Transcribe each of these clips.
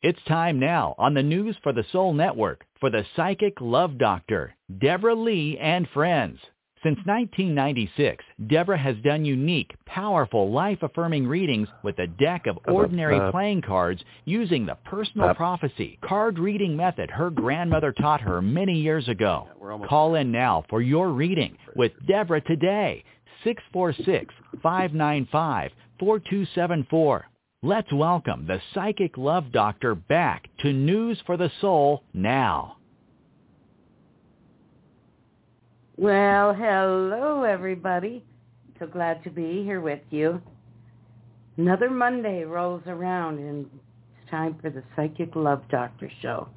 It's time now on the News for the Soul Network for the Psychic Love Doctor, Deborah Lee and Friends. Since 1996, Deborah has done unique, powerful, life-affirming readings with a deck of ordinary playing cards using the personal prophecy card reading method her grandmother taught her many years ago. Call in now for your reading with Deborah today, 646-595-4274. Let's welcome the Psychic Love Doctor back to News for the Soul now. Well, hello, everybody. So glad to be here with you. Another Monday rolls around, and it's time for the Psychic Love Doctor show.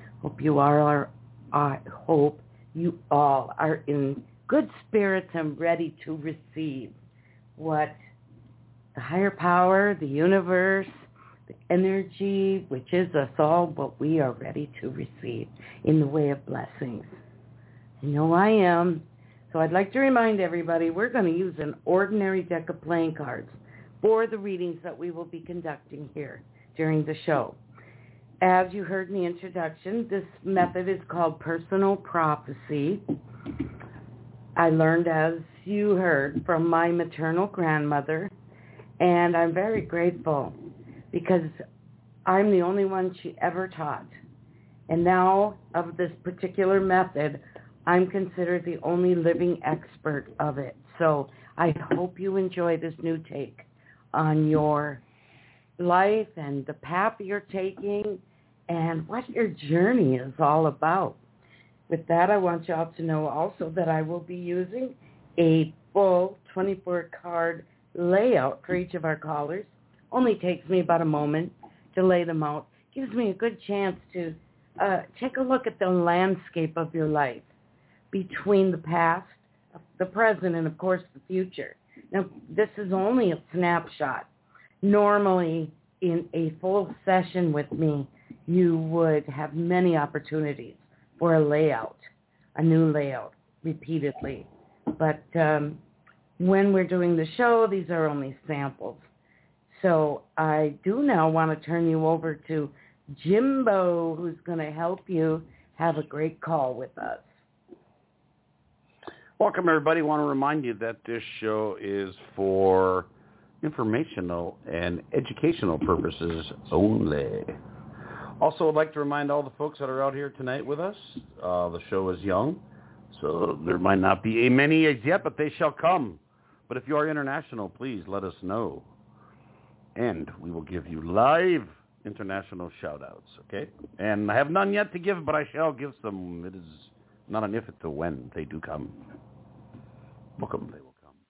I hope you all are in good spirits and ready to receive what the higher power, the universe, the energy, which is us all, what we are ready to receive in the way of blessings. I know I am. So I'd like to remind everybody we're going to use an ordinary deck of playing cards for the readings that we will be conducting here during the show. As you heard in the introduction, this method is called personal prophecy. I learned, as you heard, from my maternal grandmother, and I'm very grateful because I'm the only one she ever taught. And now, of this particular method, I'm considered the only living expert of it. So I hope you enjoy this new take on your life and the path you're taking and what your journey is all about. With that, I want you all to know also that I will be using a full 24-card layout for each of our callers. Only takes me about a moment to lay them out. Gives me a good chance to take a look at the landscape of your life between the past, the present, and, of course, the future. Now, this is only a snapshot. Normally, in a full session with me, you would have many opportunities for a layout, a new layout, repeatedly. But when we're doing the show, these are only samples. So I do now want to turn you over to Jimbo, who's going to help you have a great call with us. Welcome, everybody. I want to remind you that this show is for informational and educational purposes only. Also, I'd like to remind all the folks that are out here tonight with us, the show is young, so there might not be many as yet, but they shall come. But if you are international, please let us know. And we will give you live international shout-outs, okay? And I have none yet to give, but I shall give some. It is not an if, it's a when. They do come. Welcome, they will come.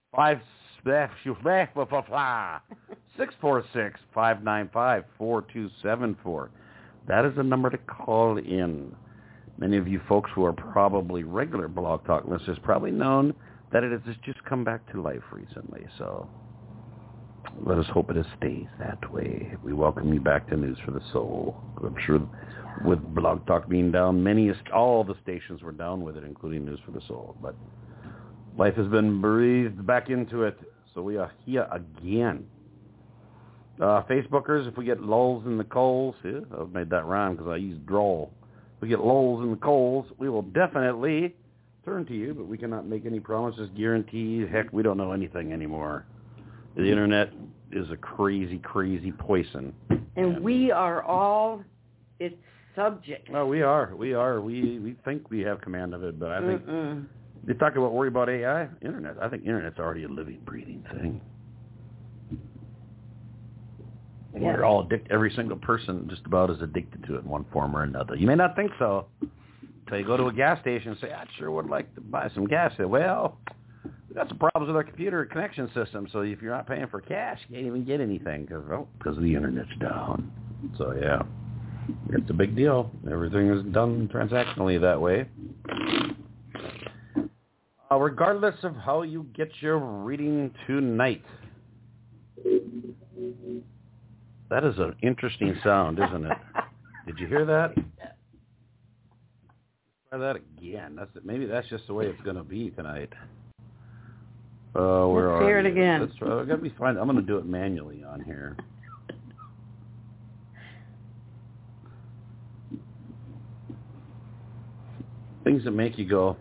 646-595-4274. That is the number to call in. Many of you folks who are probably regular Blog Talk listeners probably known that it has just come back to life recently. So let us hope it stays that way. We welcome you back to News for the Soul. I'm sure with Blog Talk being down, all the stations were down with it, including News for the Soul. But life has been breathed back into it, so we are here again. Facebookers, if we get lulls in the coals, I've made that rhyme because I used drawl. If we get lulls in the coals, we will definitely turn to you, but we cannot make any promises, guarantees. Heck, we don't know anything anymore. The Internet is a crazy, crazy poison. And we are all its subjects. Oh, we are. We think we have command of it, but I think you talk about worry about AI, Internet. I think Internet's already a living, breathing thing. Yeah. We're all addicted. Every single person just about is addicted to it in one form or another. You may not think so until you go to a gas station and say, I sure would like to buy some gas. Say, well, we got some problems with our computer connection system, so if you're not paying for cash, you can't even get anything because the Internet's down. So, yeah, it's a big deal. Everything is done transactionally that way. Regardless of how you get your reading tonight. That is an interesting sound, isn't it? Did you hear that? Try that again. Maybe that's just the way it's going to be tonight. Let's hear it again. Let's try. I'm going to do it manually on here. Things that make you go,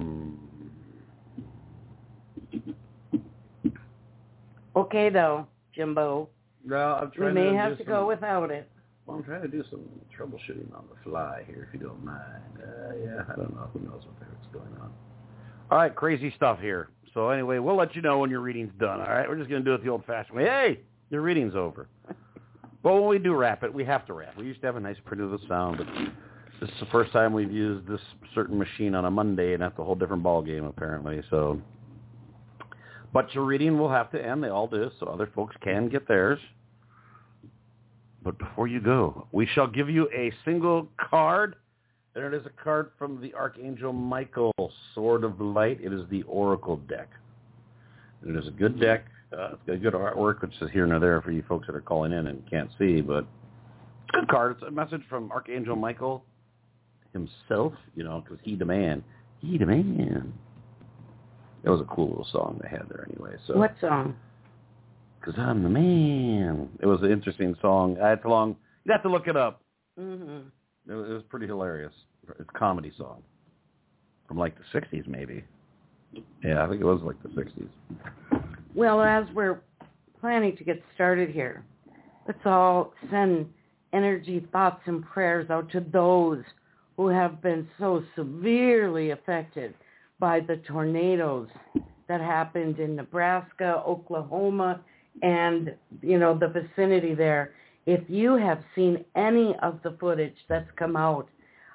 Okay, though, Jimbo. Well, I'm trying we may have to go without it. Well, I'm trying to do some troubleshooting on the fly here, if you don't mind. Yeah, I don't know. Who knows what the heck's going on. All right, crazy stuff here. So anyway, we'll let you know when your reading's done, all right? We're just going to do it the old-fashioned way. Hey, your reading's over. Well, when we do wrap it, we have to wrap. We used to have a nice producer sound, but this is the first time we've used this certain machine on a Monday, and that's a whole different ballgame, apparently. So, but your reading will have to end. They all do, so other folks can get theirs. But before you go, we shall give you a single card, and it is a card from the Archangel Michael, Sword of Light. It is the Oracle deck. And it is a good deck. It's got good artwork, which is here and there for you folks that are calling in and can't see, but it's a good card. It's a message from Archangel Michael himself, because he the man. He the man. That was a cool little song they had there anyway. So what song? Because I'm the man. It was an interesting song. You'd have to look it up. Mm-hmm. It was pretty hilarious. It's a comedy song from like the 60s maybe. Yeah, I think it was like the 60s. Well, as we're planning to get started here, let's all send energy, thoughts, and prayers out to those who have been so severely affected by the tornadoes that happened in Nebraska, Oklahoma, and, the vicinity there. If you have seen any of the footage that's come out,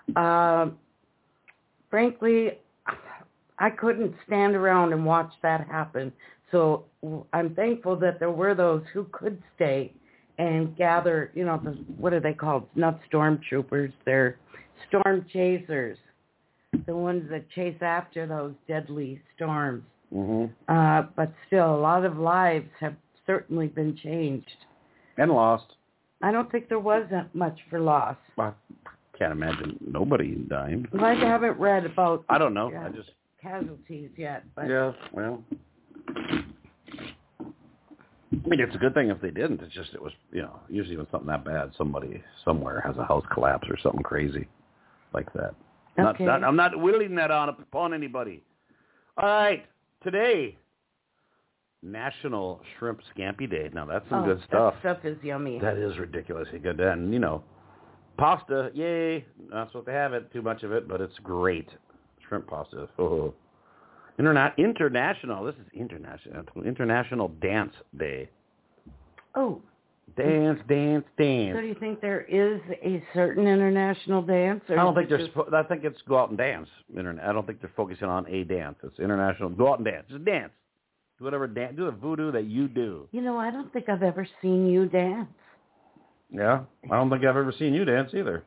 frankly, I couldn't stand around and watch that happen. So I'm thankful that there were those who could stay and gather, what are they called? Not stormtroopers, they're storm chasers, the ones that chase after those deadly storms. Mm-hmm. But still, a lot of lives have certainly been changed. And lost. I don't think there wasn't much for loss. I can't imagine nobody dying. Well, I haven't read about I don't know. Casualties yet. But yeah, well. I mean, it's a good thing if they didn't. It's just, it was, usually when something that bad, somebody somewhere has a house collapse or something crazy like that. Okay. I'm not willing that upon anybody. All right, today, National Shrimp Scampi Day. Now, that's some good stuff. That stuff is yummy. That is ridiculously good. And, pasta, yay. Not supposed to have it, too much of it, but it's great. Shrimp pasta. Oh. International. This is International Dance Day. Oh. Dance. So do you think there is a certain international dance? Or I don't think I think it's go out and dance. I don't think they're focusing on a dance. It's international. Go out and dance. Just dance. Do whatever dance. Do the voodoo that you do. I don't think I've ever seen you dance. Yeah, I don't think I've ever seen you dance either.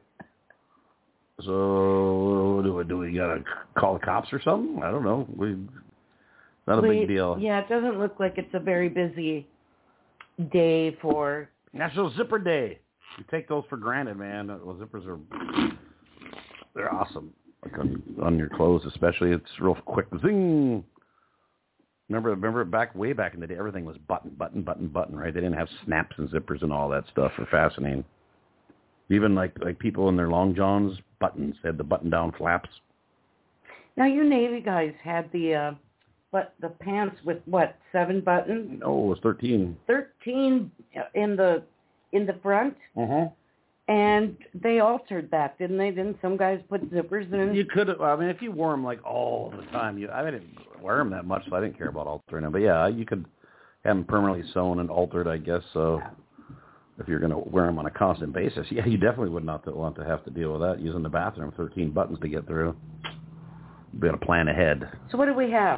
So do we gotta call the cops or something? I don't know. Not a big deal. Yeah, it doesn't look like it's a very busy day for National Zipper Day. You take those for granted, man. Well, zippers they're awesome. Like on your clothes, especially. It's real quick. Zing. Remember way back in the day, everything was button, right? They didn't have snaps and zippers and all that stuff for fastening. Even like people in their long johns, buttons, they had the button-down flaps. Now, you Navy guys had the pants with, 7 buttons? No, it was 13. 13 in the front? Uh-huh. And they altered that, didn't they? Didn't some guys put zippers in? You could have. I mean, if you wore them like all the time, I didn't wear them that much, so I didn't care about altering them. But yeah, you could have them permanently sewn and altered, I guess. So if you're going to wear them on a constant basis, yeah, you definitely would not want to have to deal with that using the bathroom, 13 buttons to get through. You got to plan ahead. So what do we have?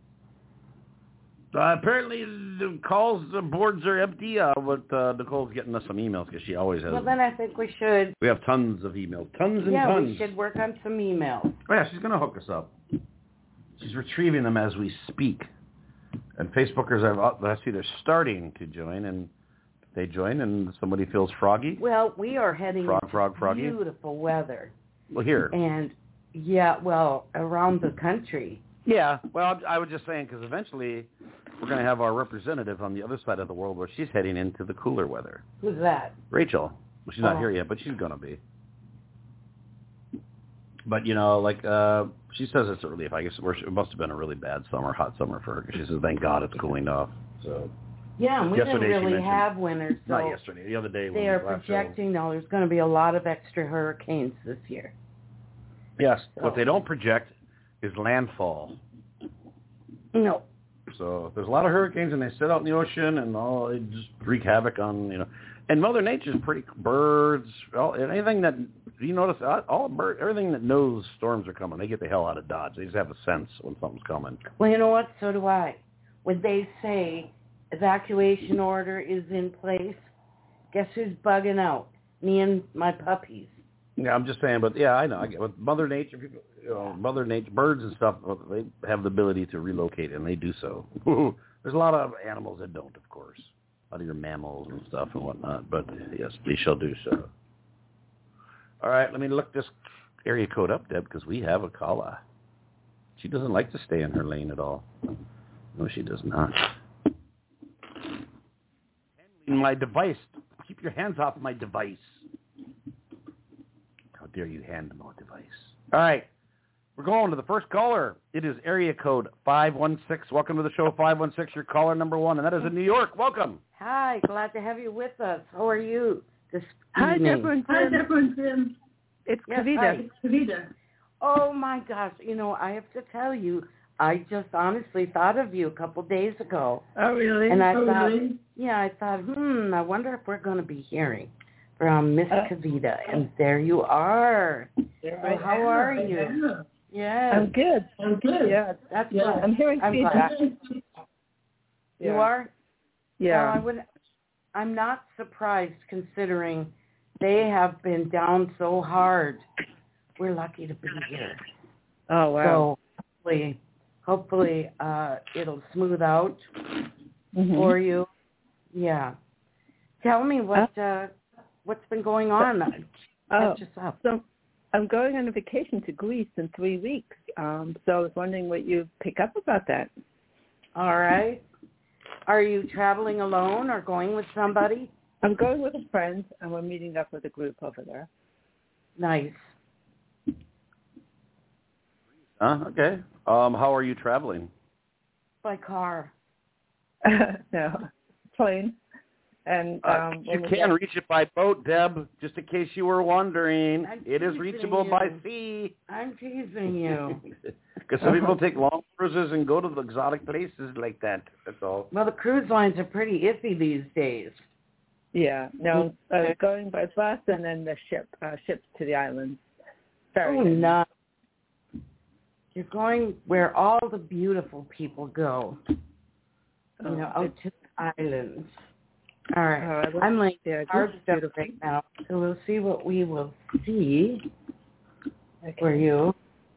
Apparently, the boards are empty, but Nicole's getting us some emails because she always has. Well, then I think we should. We have tons of emails. Tons and tons. Yeah, we should work on some emails. Oh, yeah, she's going to hook us up. She's retrieving them as we speak. And Facebookers, I see they're starting to join, and they join, and somebody feels froggy. Well, we are heading froggy. Beautiful weather. Well, here. And, around the country. Yeah, well, I was just saying, because eventually we're going to have our representative on the other side of the world where she's heading into the cooler weather. Who's that? Rachel. Well, she's not here yet, but she's going to be. But, like she says it's a relief. I guess it must have been a really bad summer, hot summer for her. Because she says, thank God it's cooling off. So. Yeah, and we didn't really have winter. So not yesterday. The other day. They are projecting now there's going to be a lot of extra hurricanes this year. Yes. So. What they don't project is landfall. No. So there's a lot of hurricanes, and they sit out in the ocean, and they just wreak havoc on, And Mother Nature's pretty birds, anything that you notice, everything that knows storms are coming, they get the hell out of Dodge. They just have a sense when something's coming. Well, you know what? So do I. When they say evacuation order is in place, guess who's bugging out? Me and my puppies. Yeah, I'm just saying, but yeah, I know. I get with Mother Nature, people, Mother Nature, birds and stuff, they have the ability to relocate, and they do so. There's a lot of animals that don't, of course. A lot of your mammals and stuff and whatnot, but yes, they shall do so. All right, let me look this area code up, Deb, because we have a caller. She doesn't like to stay in her lane at all. No, she does not. Handling my device. Keep your hands off my device. How dare you hand my device? All right, we're going to the first caller. It is area code 516. Welcome to the show, 516. Your caller number 1, and that is in New York. Welcome. Hi, glad to have you with us. How are you this evening? Hi, Deborah and Jim. It's Kavita. It's Kavita. Oh, my gosh. I have to tell you, I just honestly thought of you a couple days ago. Oh, really? And I thought, really? Yeah, I thought, I wonder if we're going to be hearing from Miss Kavita. And there you are. So how are you? Yes. I'm good. Yeah, that's good. I'm hearing feedback. You are? Yeah. I'm not surprised considering they have been down so hard. We're lucky to be here. Oh, wow. So hopefully it'll smooth out for you. Yeah. Tell me what's been going on. Catch us up. So I'm going on a vacation to Greece in 3 weeks. So I was wondering what you pick up about that. All right. Are you traveling alone or going with somebody? I'm going with a friend, and we're meeting up with a group over there. Nice. Okay. How are you traveling? By car. No, plane. And you can reach it by boat, Deb, just in case you were wondering. It is reachable by sea. I'm teasing you. Because some people take long cruises and go to the exotic places like that. That's all. Well, the cruise lines are pretty iffy these days. Yeah. No, going by bus and then the ships to the islands. Oh, no. You're going where all the beautiful people go. Out to the islands. All right. I'm like hard stuff right now, so we'll see what we will see for you.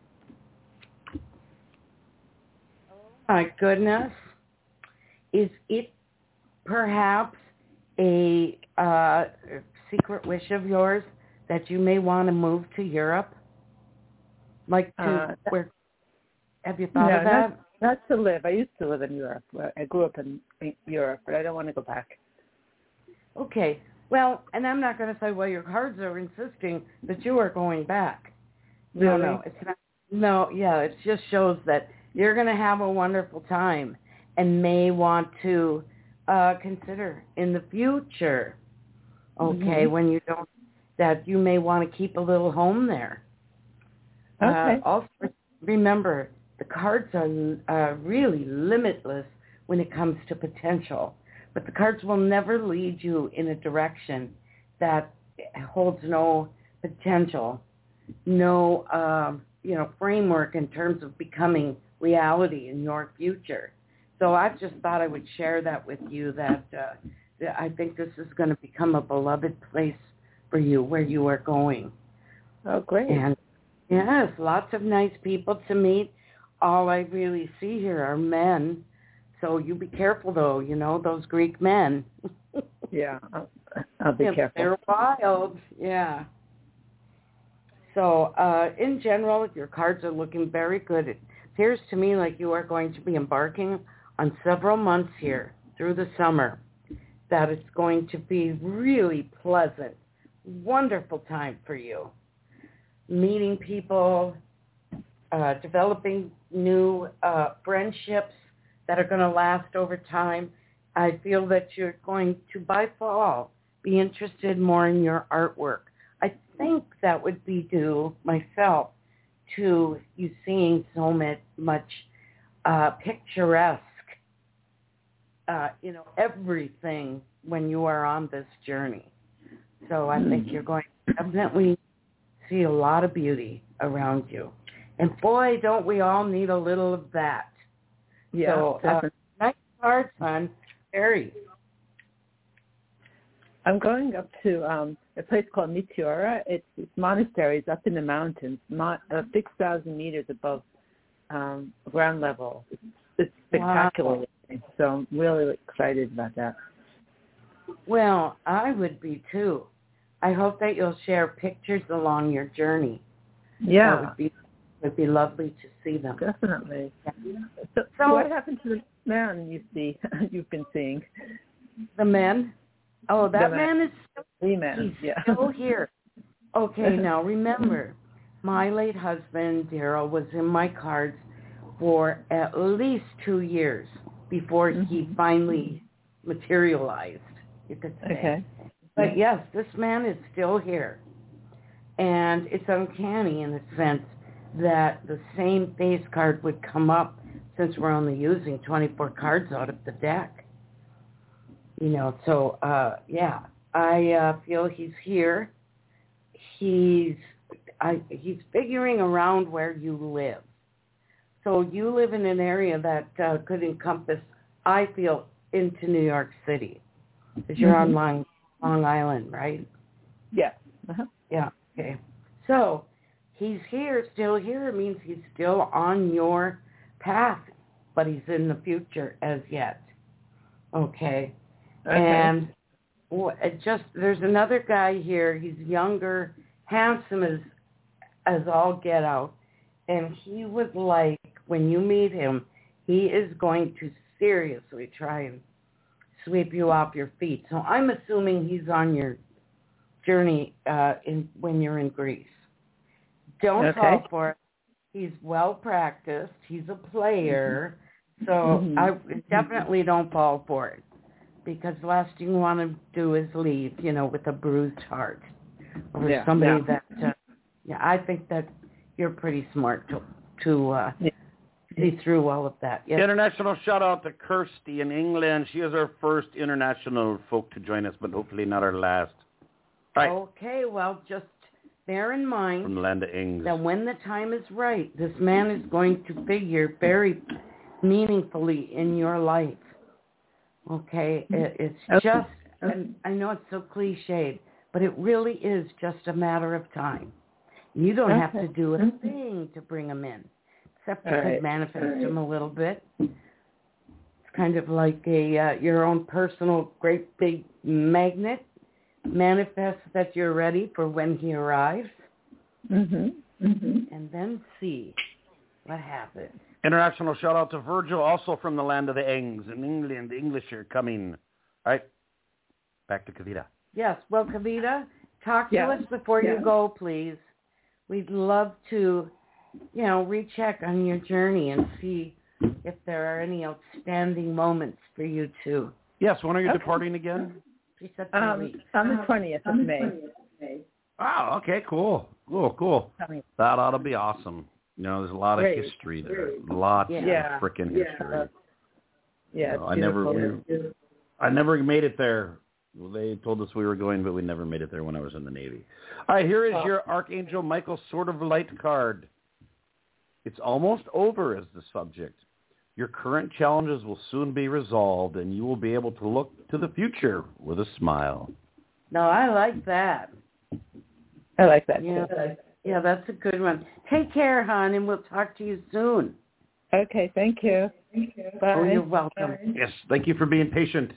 Oh, my goodness. Is it perhaps a secret wish of yours that you may want to move to Europe? Like where? Have you thought of that? Not to live. I used to live in Europe. I grew up in Europe, but I don't want to go back. Okay. Well, and I'm not going to say, well, your cards are insisting that you are going back. Really? No, it's not. No, yeah, it just shows that you're going to have a wonderful time and may want to consider in the future, when you don't, that you may want to keep a little home there. Okay. Also, remember, the cards are really limitless when it comes to potential. But the cards will never lead you in a direction that holds no potential, no, framework in terms of becoming reality in your future. So I just thought I would share that with you, that I think this is going to become a beloved place for you where you are going. Oh, great. And yes, lots of nice people to meet. All I really see here are men. So you be careful, though, those Greek men. Yeah, I'll be careful. They're wild, yeah. So in general, your cards are looking very good. It appears to me like you are going to be embarking on several months here through the summer, that it's going to be really pleasant, wonderful time for you. meeting people, developing new friendships that are going to last over time. I feel that you're going to, by fall, be interested more in your artwork. I think that would be due, myself, to you seeing so much picturesque, everything when you are on this journey. So I think you're going to definitely see a lot of beauty around you. And boy, don't we all need a little of that. Yeah, so, nice cards, hon. Very. I'm going up to a place called Meteora. It's monasteries up in the mountains, 6,000 meters above ground level. It's spectacular. Wow. So I'm really excited about that. Well, I would be too. I hope that you'll share pictures along your journey. Yeah. It would be lovely to see them. Definitely. Yeah. So what happened to the man you've been seeing? The man? Oh, that man is still here. Okay, now remember, my late husband, Daryl, was in my cards for at least 2 years before he finally materialized, you could say. Okay. But yes, this man is still here. And it's uncanny in a sense that the same face card would come up since we're only using 24 cards out of the deck. So, I feel he's here. He's figuring around where you live. So you live in an area that could encompass, I feel, into New York City. Because you're on Long Island, right? Yeah. Yeah, okay. So he's here, still here. It means he's still on your path, but he's in the future as yet. Okay. And there's another guy here. He's younger, handsome as all get out. And he would like, when you meet him, he is going to seriously try and sweep you off your feet. So I'm assuming he's on your journey when you're in Greece. Don't fall for it. He's well practiced. He's a player. So I definitely don't fall for it. Because the last thing you want to do is leave, with a bruised heart. Or somebody that, I think that you're pretty smart to see through all of that. Yes. International shout out to Kirsty in England. She is our first international folk to join us, but hopefully not our last. Right. Okay, well, just bear in mind from the land of Ings that when the time is right, this man is going to figure very meaningfully in your life. Okay, it's just, and I know it's so cliched, but it really is just a matter of time. You don't have to do a thing to bring him in, except you could manifest him a little bit. It's kind of like your own personal great big magnet. Manifest that you're ready for when he arrives, and then see what happens. International shout out to Virgil, also from the land of the Ings in England. The English are coming. All right, back to Kavita. Yes, well, Kavita, talk to us before you go, please. We'd love to, recheck on your journey and see if there are any outstanding moments for you too. Yes, when are you departing again? She said on the 20th of May. Wow, okay, cool. That ought to be awesome. There's a lot of history there. Lots of freaking history. I never made it there. Well, they told us we were going, but we never made it there when I was in the Navy. All right, here is your Archangel Michael Sword of Light card. It's almost over as the subject. Your current challenges will soon be resolved, and you will be able to look to the future with a smile. No, I like that. I like that. Yeah, that's a good one. Take care, hon, and we'll talk to you soon. Okay, thank you. Bye. Oh, you're welcome. Yes, thank you for being patient.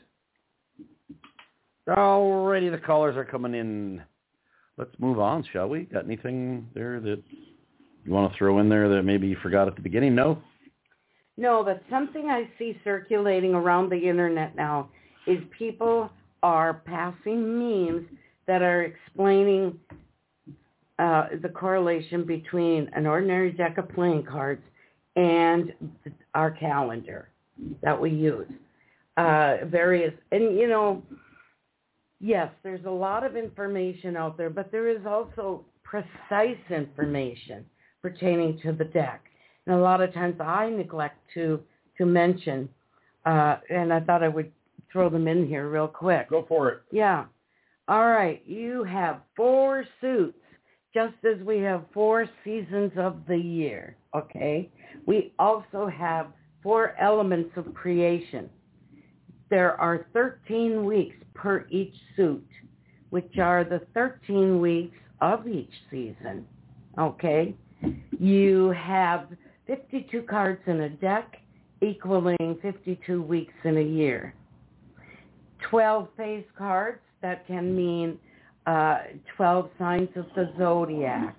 Alrighty, the callers are coming in. Let's move on, shall we? Got anything there that you want to throw in there that maybe you forgot at the beginning? No, but something I see circulating around the internet now is people are passing memes that are explaining the correlation between an ordinary deck of playing cards and our calendar that we use. Various, and yes, there's a lot of information out there, but there is also precise information pertaining to the deck. And a lot of times I neglect to mention, and I thought I would throw them in here real quick. Go for it. Yeah. All right. You have 4 suits, just as we have 4 seasons of the year, okay? We also have 4 elements of creation. There are 13 weeks per each suit, which are the 13 weeks of each season, okay? You have 52 cards in a deck, equaling 52 weeks in a year. 12 phase cards, that can mean 12 signs of the zodiac.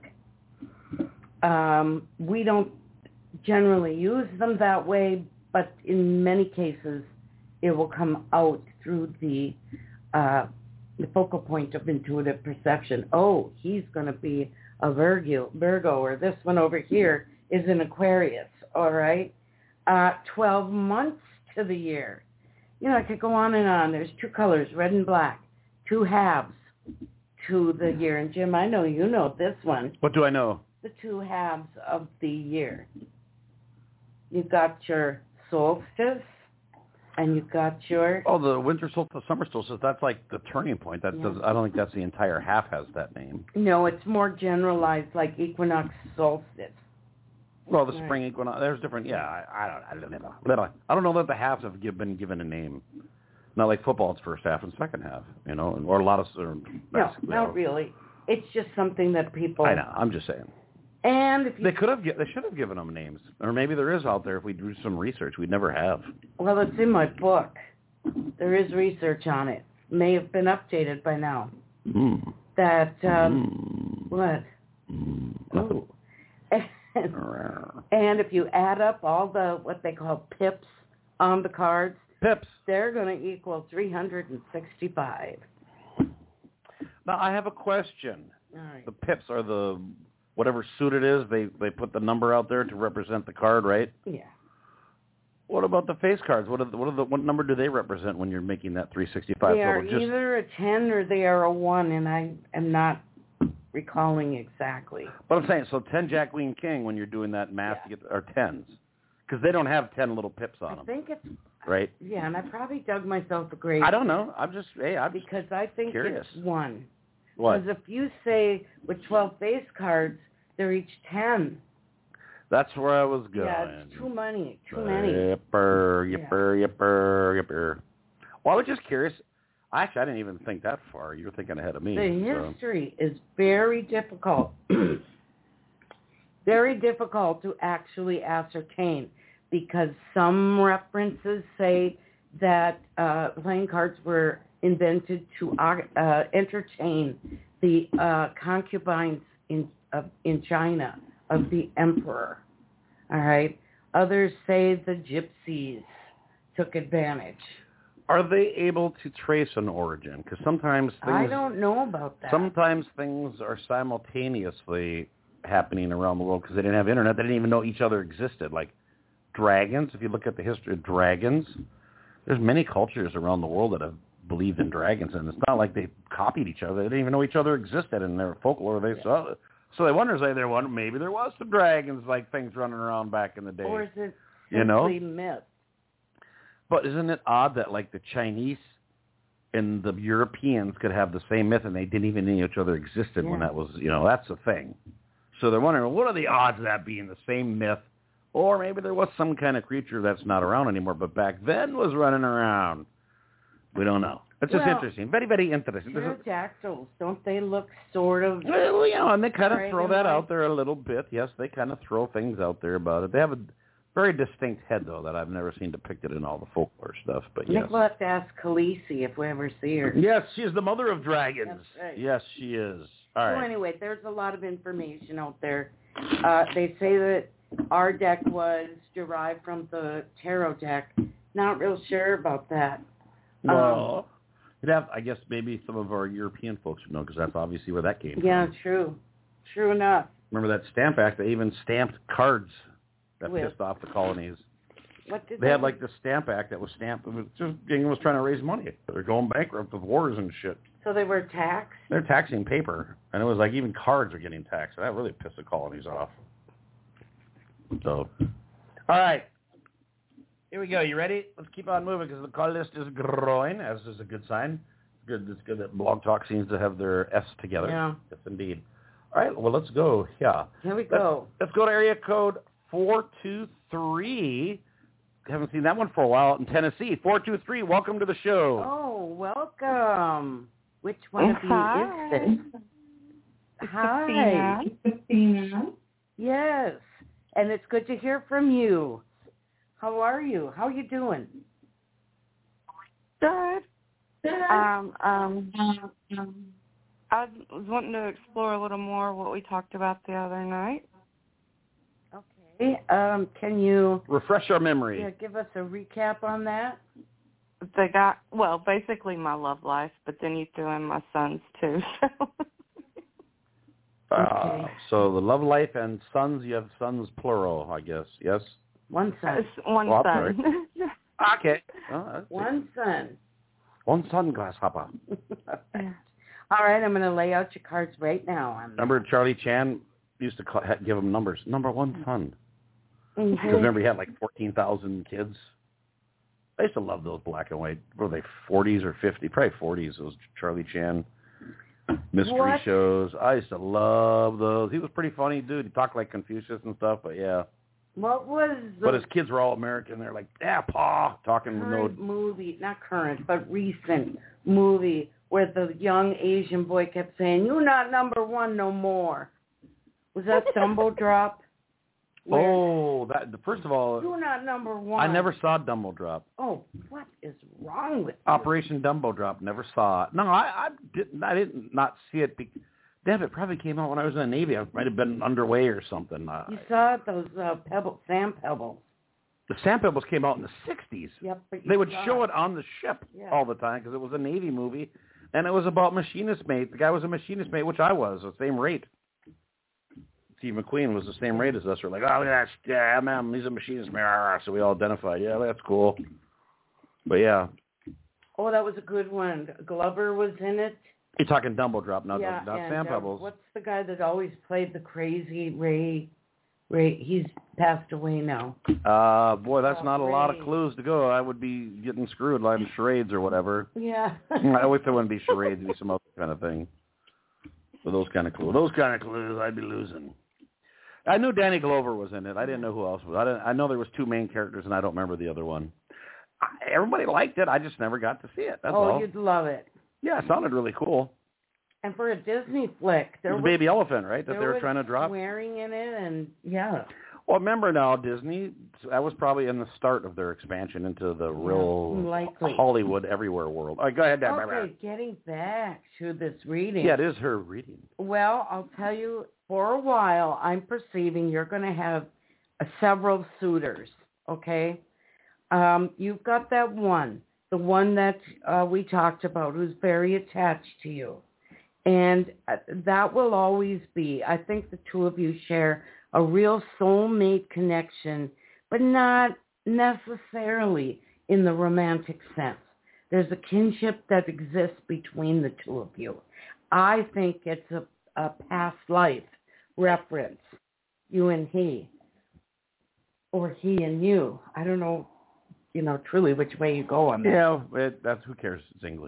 We don't generally use them that way, but in many cases, it will come out through the focal point of intuitive perception. Oh, he's going to be a Virgo, or this one over here is an Aquarius, all right? 12 months to the year. I could go on and on. There's 2 colors, red and black, 2 halves to the year. And Jim, I know you know this one. What do I know? The 2 halves of the year. You've got your solstice, and you've got your... Oh, the winter solstice, summer solstice, that's like the turning point. That does, I don't think that's the entire half has that name. No, it's more generalized, like equinox, solstice. Well, the spring equinox, there's different, I don't know that the halves have been given a name. Not like football, it's first half and second half, or a lot of... No, not really. It's just something that people... I know, I'm just saying. And if you... They should have given them names. Or maybe there is out there if we do some research. We'd never have. Well, it's in my book. There is research on it. May have been updated by now. That, what? Oh. And if you add up all the, what they call pips on the cards, they're going to equal 365. Now, I have a question. All right. The pips are the, whatever suit it is, they put the number out there to represent the card, right? Yeah. What about the face cards? What number do they represent when you're making that 365? They are either a 10 or they are a 1, and I am not recalling exactly. But I'm saying, so 10 Jack, Queen, King, when you're doing that math, are 10s. Because they don't have 10 little pips on them. I think it's... Right? Yeah, and I probably dug myself a grave. I don't know. I'm because I think curious. It's 1. What? Because if you say with 12 face cards, they're each 10. That's where I was going. Yeah, it's too many. Yipper. Well, I was just curious. Actually, I didn't even think that far. You were thinking ahead of me. The history is very difficult. Very difficult to actually ascertain, because some references say that playing cards were invented to entertain the concubines in China of the emperor. All right. Others say the gypsies took advantage. Are they able to trace an origin? Because sometimes things... I don't know about that. Sometimes things are simultaneously happening around the world because they didn't have internet. They didn't even know each other existed. Like dragons, if you look at the history of dragons, there's many cultures around the world that have believed in dragons, and it's not like they copied each other. They didn't even know each other existed in their folklore. They saw it. So they wonder, maybe there was some dragons, like things running around back in the day. Or is it simply myth? But isn't it odd that like the Chinese and the Europeans could have the same myth and they didn't even know each other existed when that was, that's the thing. So they're wondering, what are the odds of that being the same myth? Or maybe there was some kind of creature that's not around anymore, but back then was running around. We don't know. It's just interesting. Very, very interesting. Pterodactyls, don't they look sort of... Well, and they kind of throw that out there a little bit. Yes, they kind of throw things out there about it. They have a very distinct head, though, that I've never seen depicted in all the folklore stuff. But yes. We'll have to ask Khaleesi if we ever see her. Yes, she's the mother of dragons. That's right. Yes, she is. All right. So anyway, there's a lot of information out there. They say that our deck was derived from the tarot deck. Not real sure about that. Well, I guess maybe some of our European folks would know, because that's obviously where that came from. Yeah, true. True enough. Remember that Stamp Act? They even stamped cards that With? pissed off the colonies. What did They had like the Stamp Act that was stamped. It was just England was trying to raise money. They're going bankrupt with wars and shit. So they were taxed? They're taxing paper, and it was like even cards are getting taxed. That really pissed the colonies off. So, all right. Here we go. You ready? Let's keep on moving because the call list is growing, as is a good sign. It's good that Blog Talk seems to have their F's together. Yeah. Yes, indeed. All right. Well, let's go. Yeah. Here we go. Let's go to area code 423. Haven't seen that one for a while in Tennessee. 423. Welcome to the show. Oh, welcome. Which one of you is this? Hi. Christina. Yes. And it's good to hear from you. How are you? How are you doing? Good. I was wanting to explore a little more what we talked about the other night. Okay. Can you Refresh our memory. give us a recap on that? Basically my love life, but then you threw in my sons too. Okay. So the love life and sons, you have sons plural, I guess. Yes? One son. It's one Well, son. Okay. Oh, One son. One son, grasshopper. All right, I'm going to lay out your cards right now. Remember Charlie Chan used to give him numbers. Number one son. Because remember he had like 14,000 kids. I used to love those black and white. Were they 40s or 50s? Probably 40s. Those Charlie Chan mystery shows. I used to love those. He was pretty funny dude. He talked like Confucius and stuff, but yeah. What was the But his kids were all American. They're like, yeah, Pa, talking with no... current movie, not current, but recent movie where the young Asian boy kept saying, "You're not number one no more"? Was that Dumbo Drop? Oh, first of all, You're not number one. I never saw Dumbo Drop. Oh, what is wrong with you? Operation Dumbo Drop, never saw it. No, I did not see it. Damn, it probably came out when I was in the Navy. I might have been underway or something. You saw those sand pebbles. The Sand Pebbles came out in the 60s. Yep. But They would show it on the ship all the time because it was a Navy movie, and it was about machinist mate. The guy was a machinist mate, which I was, the same rate. Steve McQueen was the same rate as us. We're like, oh, look at that. Yeah, man, he's a machinist mate. So we all identified. Yeah, that's cool. But, yeah. Oh, that was a good one. Glover was in it. You're talking Dumbo Drop, not and, Sand Pebbles. What's the guy that always played the crazy Ray? He's passed away now. Boy, that's not a lot of clues to go. I would be getting screwed like charades or whatever. Yeah. I wish there wouldn't be charades. It'd be some other kind of thing. So those kind of clues, I'd be losing. I knew Danny Glover was in it. I didn't know who else was. I know there was two main characters, and I don't remember the other one. Everybody liked it. I just never got to see it. That's all. Oh, you'd love it. Yeah, it sounded really cool. And for a Disney flick, there was was a baby elephant, right, that they were trying to drop? swearing in it, and yeah. Well, remember now, Disney, that was probably in the start of their expansion into the real Hollywood everywhere world. All right, go ahead, Dad. Okay, getting back to this reading. Yeah, it is her reading. Well, I'll tell you, for a while, I'm perceiving you're going to have several suitors, okay? You've got that one, the one that we talked about, who's very attached to you. And that will always be. I think the two of you share a real soulmate connection, but not necessarily in the romantic sense. There's a kinship that exists between the two of you. I think it's a past life reference, you and he, or he and you. I don't know, truly which way you go on that. Yeah, that's who cares. It's English.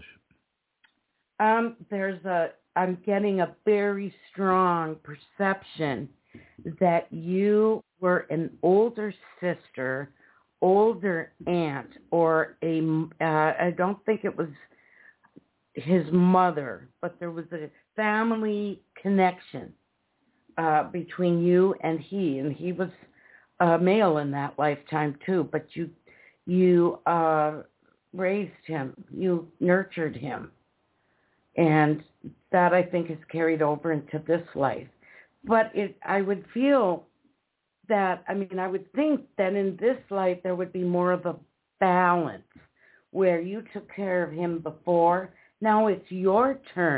I'm getting a very strong perception that you were an older sister, older aunt, or I don't think it was his mother, but there was a family connection between you and he was male in that lifetime too, but you raised him, you nurtured him. And that, I think, is carried over into this life. But I would feel that, I would think that in this life there would be more of a balance where you took care of him before. Now it's your turn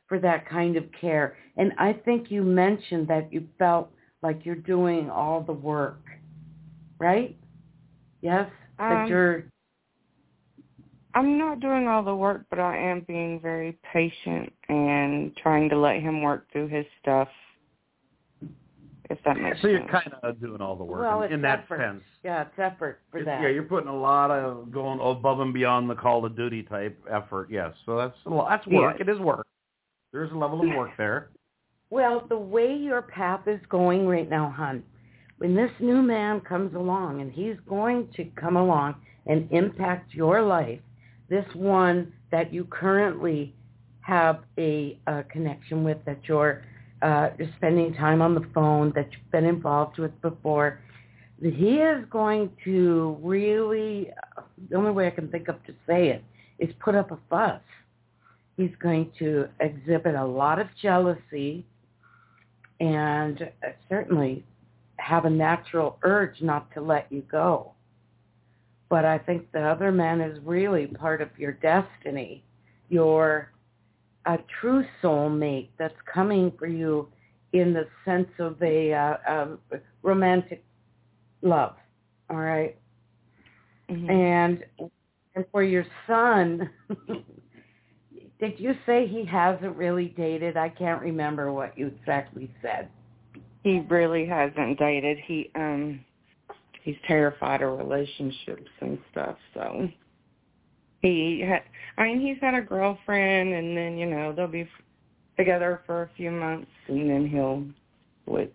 for that kind of care. And I think you mentioned that you felt like you're doing all the work, right? Yes? That you're... I'm not doing all the work, but I am being very patient and trying to let him work through his stuff, if that makes sense. So you're kind of doing all the work in that sense. Yeah, it's effort for that. Yeah, you're putting a lot of going above and beyond the call to duty type effort, yes. So that's work. Yes. It is work. There's a level of work there. Well, the way your path is going right now, hon, when this new man comes along, and he's going to come along and impact your life, this one that you currently have a connection with, that you're spending time on the phone, that you've been involved with before, he is going to really, the only way I can think of to say it, is put up a fuss. He's going to exhibit a lot of jealousy and certainly have a natural urge not to let you go. But I think the other man is really part of your destiny. You're a true soulmate that's coming for you in the sense of a romantic love, all right? Mm-hmm. And for your son, did you say he hasn't really dated? I can't remember what you exactly said. He really hasn't dated. He's terrified of relationships and stuff, so he's had a girlfriend, and then, they'll be together for a few months, and then he'll switch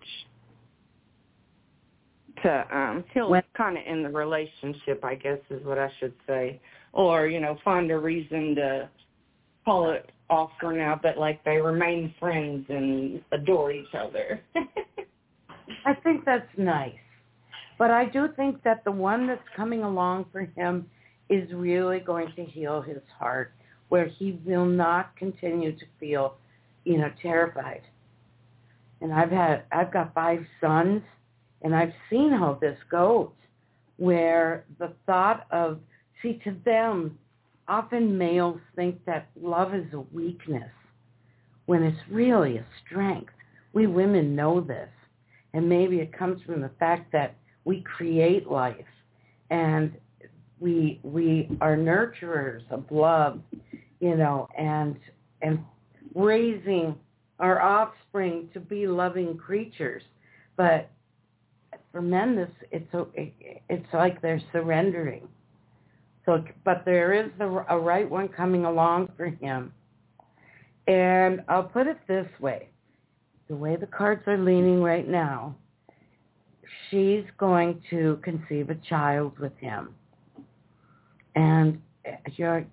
to, he'll kind of end the relationship, I guess is what I should say, or, find a reason to call it off for now, but like they remain friends and adore each other. I think that's nice. But I do think that the one that's coming along for him is really going to heal his heart, where he will not continue to feel, terrified. And I've got 5 sons, and I've seen how this goes, where the thought of, to them, often males think that love is a weakness when it's really a strength. We women know this, and maybe it comes from the fact that we create life, and we are nurturers of love, and raising our offspring to be loving creatures. But for men, it's like they're surrendering. So, but there is a right one coming along for him. And I'll put it this way. The way the cards are leaning right now, she's going to conceive a child with him. And you're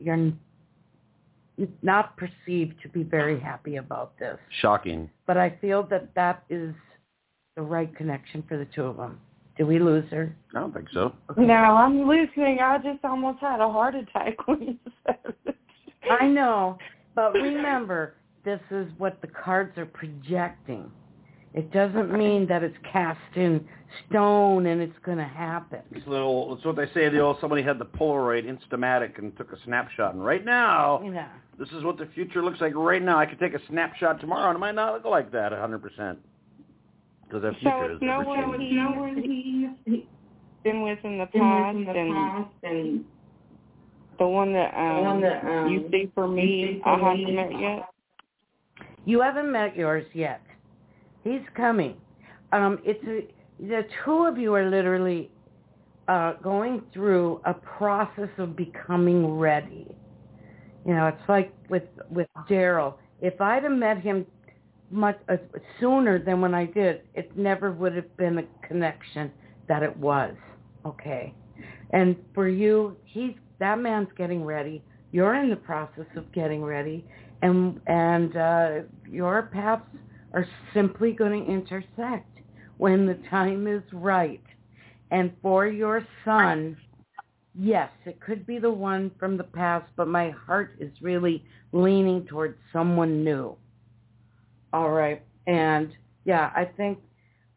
not perceived to be very happy about this. Shocking. But I feel that is the right connection for the two of them. Did we lose her? I don't think so. Okay. No, I'm listening. I just almost had a heart attack when you said it. I know. But remember, this is what the cards are projecting. It doesn't mean that it's cast in stone and it's going to happen. It's what they say. Somebody had the Polaroid Instamatic and took a snapshot. And right now, this is what the future looks like right now. I could take a snapshot tomorrow, and it might not look like that 100%. Because that future is no one he's been with in the past, and the one that you see for me, I haven't met yet. You haven't met yours yet. He's coming. The two of you are literally going through a process of becoming ready. It's like with Daryl. If I'd have met him much sooner than when I did, it never would have been a connection that it was. Okay. And for you, that man's getting ready. You're in the process of getting ready, and your paths are simply going to intersect when the time is right. And for your son, yes, it could be the one from the past, but my heart is really leaning towards someone new. All right. And, yeah, I think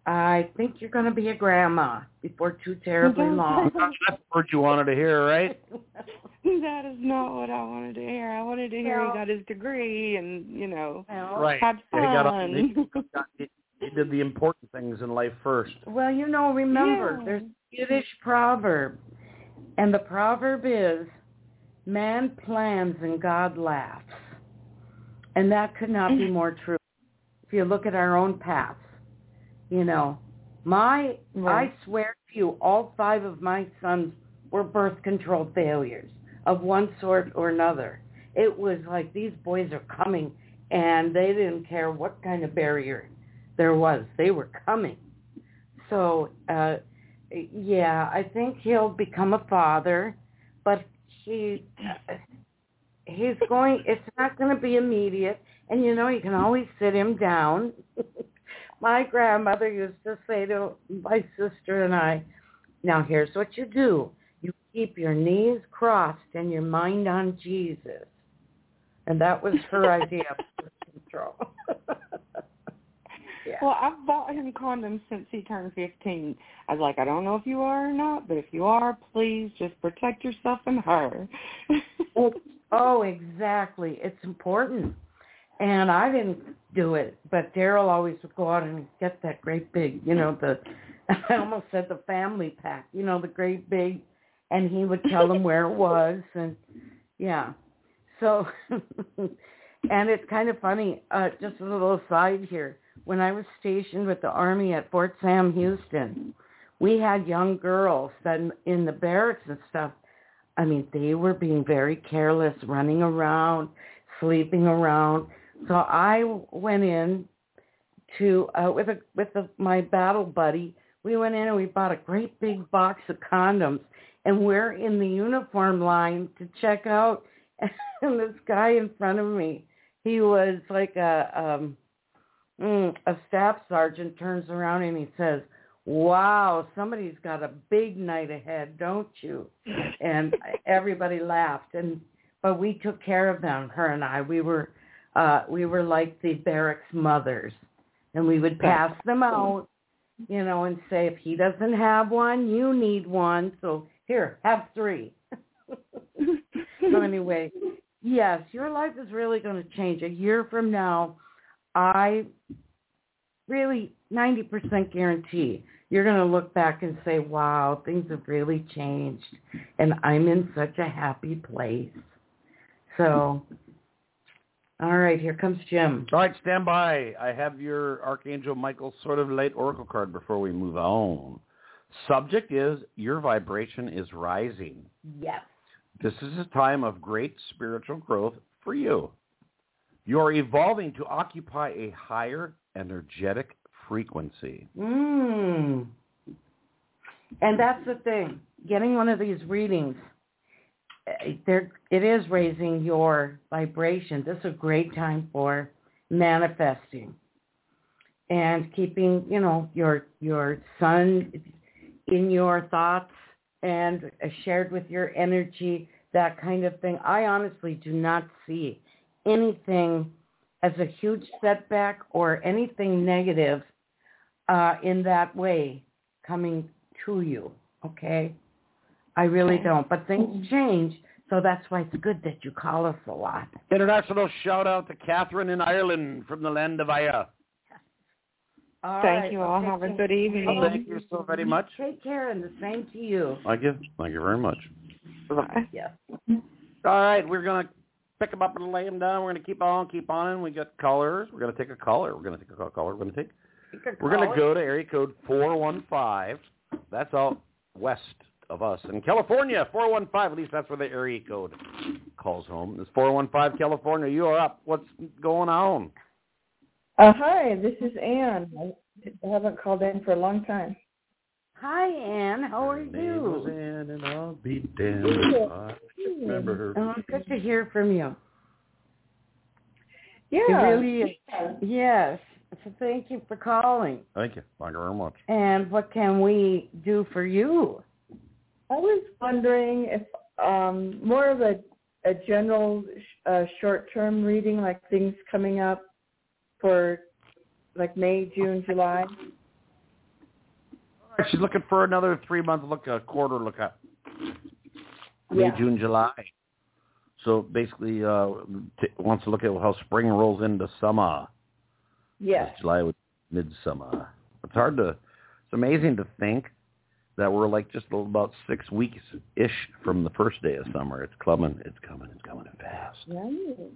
I think you're going to be a grandma before too terribly long. That's the word you wanted to hear, right? That is not what I wanted to hear. I wanted to hear he got his degree and, right. had fun. He did the important things in life first. Well, remember, there's a Yiddish proverb, and the proverb is, man plans and God laughs. And that could not be more true. If you look at our own paths, I swear to you, all 5 of my sons were birth control failures of one sort or another. It was like these boys are coming, and they didn't care what kind of barrier there was. They were coming. So, I think he'll become a father, but he's going, it's not going to be immediate. And, you can always sit him down. My grandmother used to say to my sister and I, now here's what you do. You keep your knees crossed and your mind on Jesus. And that was her idea of birth control. Yeah. Well, I've bought him condoms since he turned 15. I was like, I don't know if you are or not, but if you are, please just protect yourself and her. Oh, exactly. It's important. And I didn't do it, but Daryl always would go out and get that great big, I almost said the family pack, the great big, and he would tell them where it was, and yeah. So, and it's kind of funny, just a little aside here. When I was stationed with the Army at Fort Sam Houston, we had young girls that in the barracks and stuff, they were being very careless, running around, sleeping around. So I went in to, my battle buddy, we went in and we bought a great big box of condoms, and we're in the uniform line to check out, and this guy in front of me, he was like a staff sergeant, turns around and he says, wow, somebody's got a big night ahead, don't you? And everybody laughed, but we took care of them, her and I. We were like the barracks mothers, and we would pass them out, and say, if he doesn't have one, you need one, so here, have 3. So anyway, yes, your life is really going to change. A year from now, I really 90% guarantee you're going to look back and say, wow, things have really changed, and I'm in such a happy place. So, all right, here comes Jim. All right, stand by. I have your Archangel Michael Sword of Light Oracle card before we move on. Subject is, your vibration is rising. Yes. This is a time of great spiritual growth for you. You are evolving to occupy a higher energetic frequency. And that's the thing. Getting one of these readings, it is raising your vibration. This is a great time for manifesting and keeping, your sun in your thoughts and shared with your energy, that kind of thing. I honestly do not see anything as a huge setback or anything negative in that way coming to you, okay? I really don't. But things change, so that's why it's good that you call us a lot. International shout-out to Catherine in Ireland from the land of Aya. Thank you all. Have a good evening. Well, thank you so very much. Take care, and the same to you. Thank you. Thank you very much. Bye. Yeah. All right, we're going to pick them up and lay them down. We're going to keep on, and we got callers. We're going to take a caller. We're going to go to area code 415. That's out west of us in California. 415, at least that's where the area code calls home. It's 415 California. You are up. What's going on? Hi, this is Ann. I haven't called in for a long time. Hi, Ann. How are you? Name was Ann, and I'll be damned. I remember her. Oh, good to hear from you. Yeah. It really is. Yes. So thank you for calling. Thank you. Thank you very much. And what can we do for you? I was wondering if more of a general short-term reading, like things coming up for like May, June, July. right, she's looking for another 3-month look, a quarter look at May, June, July. So basically, wants to look at how spring rolls into summer. Yes. July with midsummer. It's amazing to think that we're like just about 6 weeks-ish from the first day of summer. It's coming fast. Right.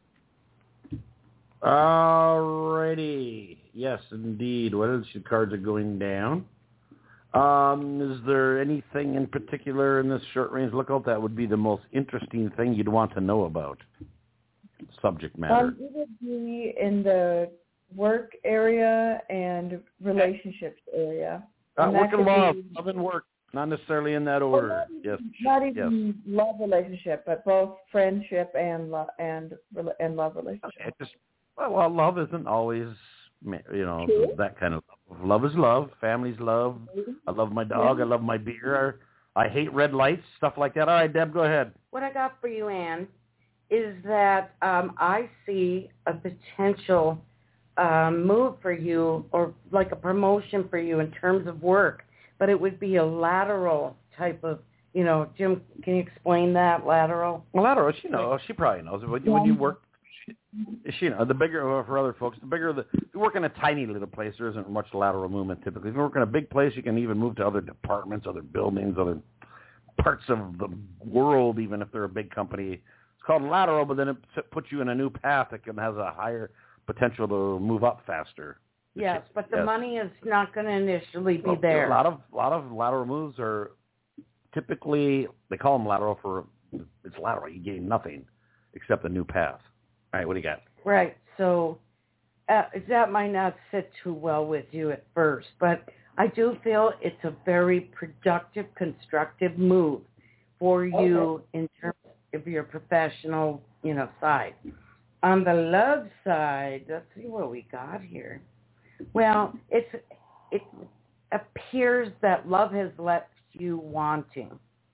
Alrighty. Yes, indeed. What else? Your cards are going down. Is there anything in particular in this short-range lookout that would be the most interesting thing you'd want to know about? Subject matter. It would be in the work area and relationships area. Work and love and work, not necessarily in that order. Not even love relationship, but both friendship and love relationship. Okay, well, love isn't always, True. that kind of love. Love is love. Family's love. I love my dog. I love my beer. I hate red lights, stuff like that. All right, Deb, go ahead. What I got for you, Ann, is that I see a potential move for you, or like a promotion for you in terms of work, but it would be a lateral type of, Jim, can you explain that, lateral? Well, lateral, she probably knows. When you work, the bigger, for other folks, if you work in a tiny little place, there isn't much lateral movement typically. If you work in a big place, you can even move to other departments, other buildings, other parts of the world, even if they're a big company. It's called lateral, but then it puts you in a new path that has a higher potential to move up faster. Yes, but the money is not going to initially be there. A lot of lateral moves are typically, they call them lateral it's lateral. You gain nothing except a new path. All right, what do you got? Right, so that might not sit too well with you at first, but I do feel it's a very productive, constructive move for you in terms of your professional, side. On the love side, let's see what we got here. Well, it appears that love has left you wanting.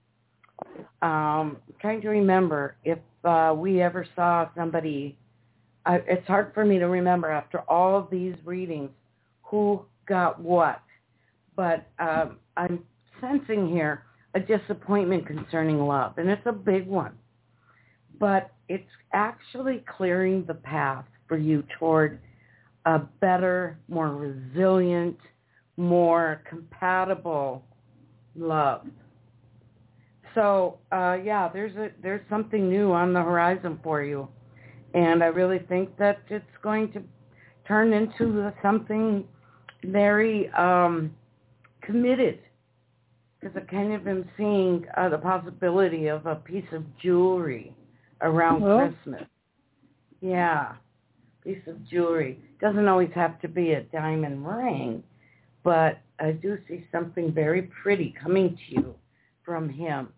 Trying to remember if we ever saw somebody. It's hard for me to remember after all of these readings who got what, but I'm sensing here a disappointment concerning love, and it's a big one. But it's actually clearing the path for you toward a better, more resilient, more compatible love. So, there's something new on the horizon for you. And I really think that it's going to turn into something very committed. Because I kind of am seeing the possibility of a piece of jewelry around Christmas. Yeah, piece of jewelry. Doesn't always have to be a diamond ring, but I do see something very pretty coming to you from him.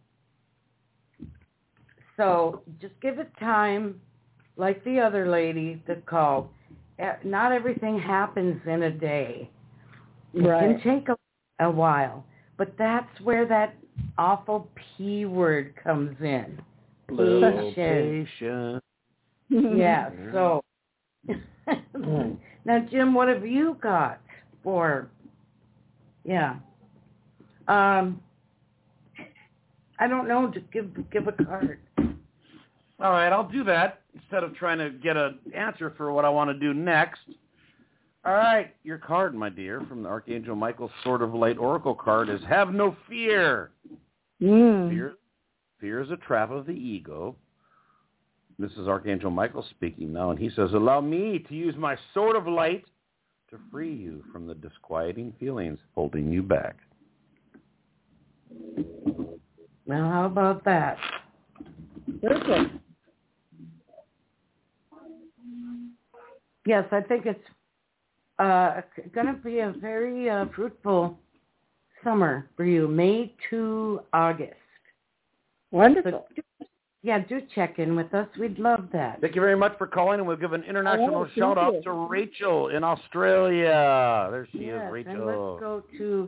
So just give it time, like the other lady that called. Not everything happens in a day. It can take a while, but that's where that awful P word comes in. Patient. Yeah, so. Now, Jim, what have you got for, I don't know, to give a card. All right, I'll do that instead of trying to get an answer for what I want to do next. All right, your card, my dear, from the Archangel Michael Sword of Light Oracle card is Have No Fear. Fear is a trap of the ego. This is Archangel Michael speaking now, and he says, allow me to use my sword of light to free you from the disquieting feelings holding you back. Well, how about that? Perfect. Yes, I think it's going to be a very fruitful summer for you, May to August. Wonderful. So, do check in with us. We'd love that. Thank you very much for calling, and we'll give an international shout-out to Rachel in Australia. There she is, Rachel. And let's go to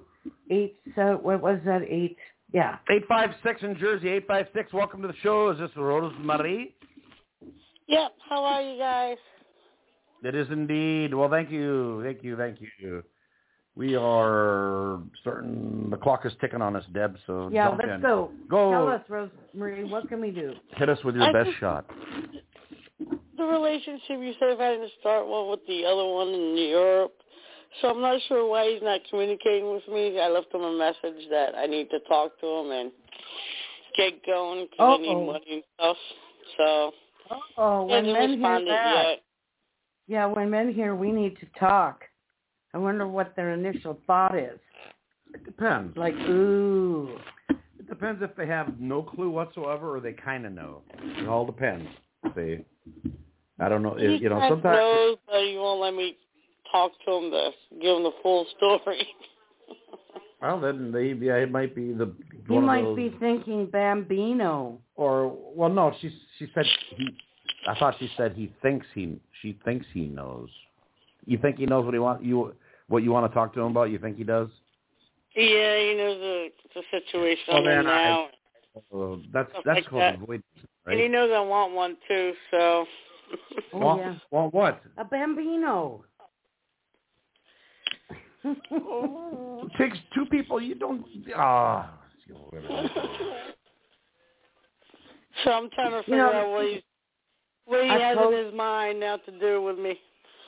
8, yeah. 856 in Jersey, 856. Welcome to the show. Is this Rosemary? Yep. How are you guys? It is indeed. Well, thank you. We are starting. The clock is ticking on us, Deb. So yeah, jump let's in. go. Go. Tell us, Rosemary, what can we do? Hit us with your best shot. The relationship you said I had to start one with the other one in Europe. So I'm not sure why he's not communicating with me. I left him a message that I need to talk to him and get going because I need money and stuff. So he hasn't responded yet. Yeah, when men hear we need to talk, I wonder what their initial thought is. It depends. Like, ooh. It depends if they have no clue whatsoever or they kind of know. It all depends. I don't know. He Sometimes knows, but he won't let me talk to him to give him the full story. Well, then it might be the. He might be thinking Bambino. Or no, she said he. I thought she said he thinks he. She thinks he knows. You think he knows what what you want to talk to him about? You think he does? Yeah, he knows the situation I'm in now. That's like called that. avoidance, right? And he knows I want one too, so. Yeah. Want what? A Bambino. It takes two people. You don't. So I'm trying to figure out what he has in his mind now to do with me.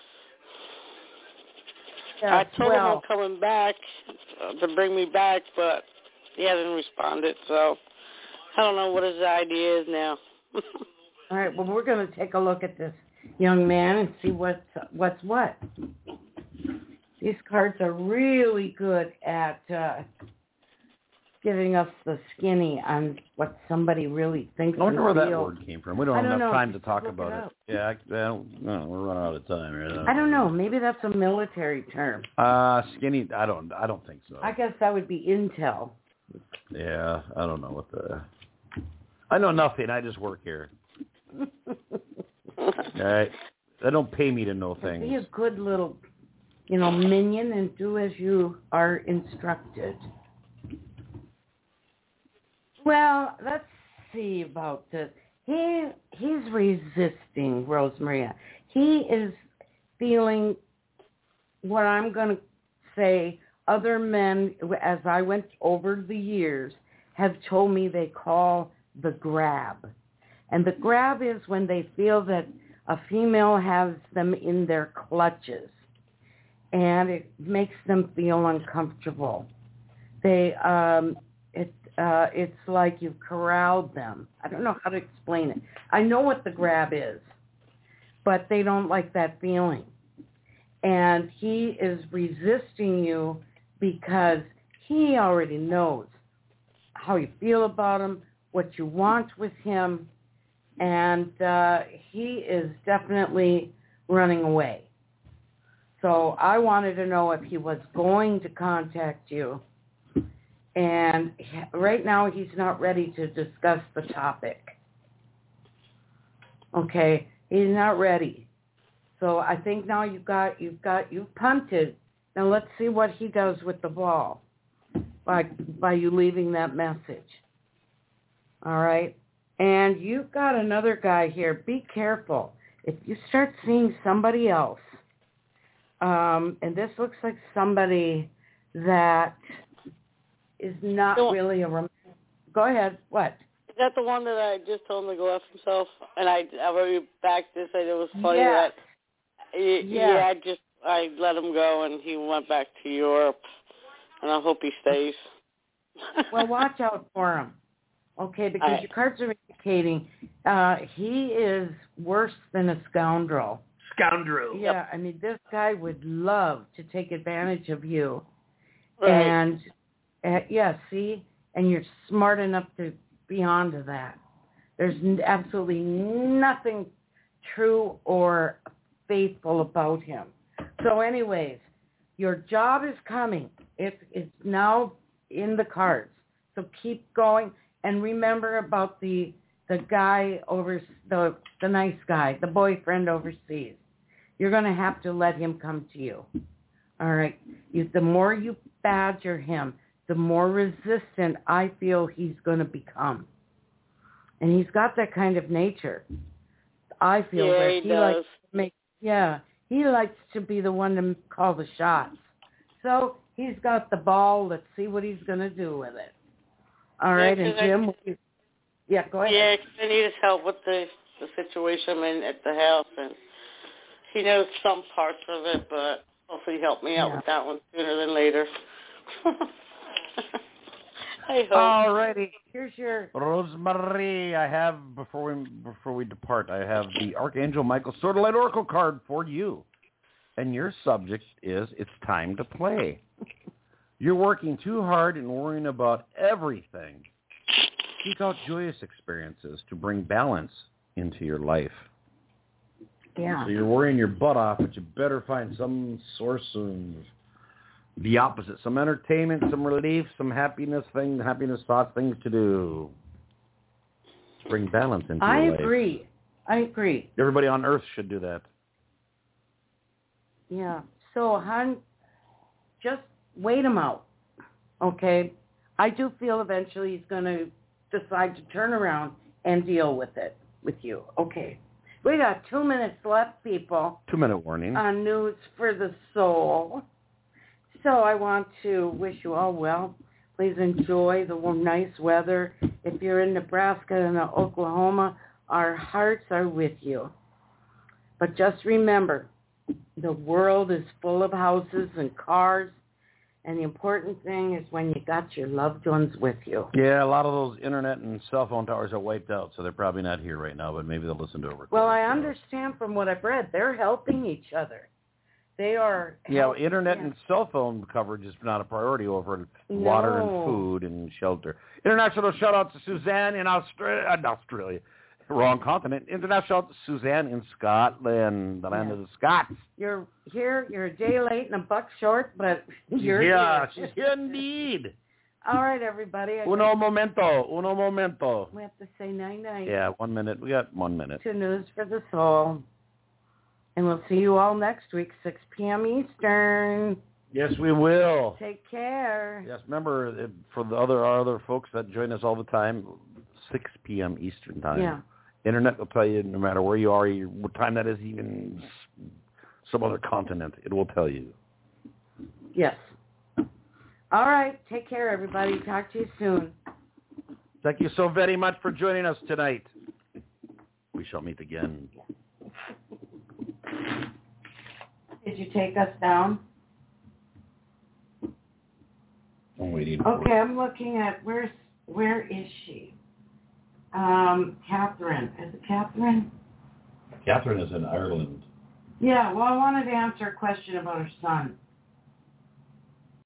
Yeah, I told him I'm coming back to bring me back, but he hasn't responded, so I don't know what his idea is now. All right, well, we're going to take a look at this young man and see what's what. These cards are really good at giving us the skinny on what somebody really thinks. I wonder where that word came from. We don't have enough time to talk about it. Yeah, we're running out of time. Right? I don't know. Maybe that's a military term. Skinny. I don't think so. I guess that would be intel. Yeah, I don't know what the. I know nothing. I just work here. All right. They don't pay me to know things. Be a good little, minion and do as you are instructed. Well, let's see about this. He's resisting, Rosemaria. He is feeling what I'm going to say other men, as I went over the years, have told me they call the grab. And the grab is when they feel that a female has them in their clutches, and it makes them feel uncomfortable. It's like you've corralled them. I don't know how to explain it. I know what the grab is, but they don't like that feeling. And he is resisting you because he already knows how you feel about him, what you want with him, and he is definitely running away. So I wanted to know if he was going to contact you. And right now he's not ready to discuss the topic. Okay, he's not ready. So I think now you've punted. Now let's see what he does with the ball by you leaving that message. All right? And you've got another guy here. Be careful. If you start seeing somebody else, and this looks like somebody that is not really a romantic. Go ahead. What? Is that the one that I just told him to go F himself? And I already backed this, and it was funny that... Yeah, I let him go, and he went back to Europe, and I hope he stays. Well, watch out for him, okay, because your cards are indicating he is worse than a scoundrel. Scoundrel. Yeah, I mean, this guy would love to take advantage of you. Right. And, see, and you're smart enough to be onto that. There's absolutely nothing true or faithful about him. So anyways, your job is coming. It's now in the cards. So keep going. And remember about the guy over, the nice guy, the boyfriend overseas. You're going to have to let him come to you. All right? The more you badger him, the more resistant I feel he's going to become. And he's got that kind of nature. I feel that he likes to make, he likes to be the one to call the shots. So he's got the ball. Let's see what he's going to do with it. All right, and Jim, yeah, go ahead. Yeah, 'cause I need his help with the situation I'm in at the house, and he knows some parts of it, but hopefully help me out with that one sooner than later. I hope. All righty. Here's your Rosemarie. I have before we depart, I have the Archangel Michael Sword of Light Oracle card for you, and your subject is it's time to play. You're working too hard and worrying about everything. Seek out joyous experiences to bring balance into your life. Yeah. So you're worrying your butt off, but you better find some source of the opposite. Some entertainment, some relief, some happiness thoughts, things to do. To bring balance into your life. I agree. Everybody on Earth should do that. Yeah. So, hon, just wait him out, okay? I do feel eventually he's going to decide to turn around and deal with it with you. Okay. We got 2 minutes left, people. 2-minute warning. On News for the Soul. So I want to wish you all well. Please enjoy the nice weather. If you're in Nebraska and Oklahoma, our hearts are with you. But just remember, the world is full of houses and cars, and the important thing is when you got your loved ones with you. Yeah, a lot of those internet and cell phone towers are wiped out, so they're probably not here right now, but maybe they'll listen to it. Well, I understand from what I've read, they're helping each other. They are. Internet and cell phone coverage is not a priority over water and food and shelter. International shout out to Suzanne in Australia. Wrong continent. International shout out to Suzanne in Scotland, the land of the Scots. You're here. You're a day late and a buck short, but you're here. Yeah, she's here indeed. All right, everybody. Uno momento. We have to say night-night. Yeah, 1 minute. We got 1 minute. To News for the Soul. And we'll see you all next week, 6 p.m. Eastern. Yes, we will. Take care. Yes, remember, for the other folks that join us all the time, 6 p.m. Eastern time. Yeah. Internet will tell you no matter where you are, what time that is, even some other continent, it will tell you. Yes. All right. Take care, everybody. Talk to you soon. Thank you so very much for joining us tonight. We shall meet again. Did you take us down? I'm waiting. Okay, I'm looking at where is she? Catherine. Is it Catherine? Catherine is in Ireland. Yeah, well, I wanted to answer a question about her son.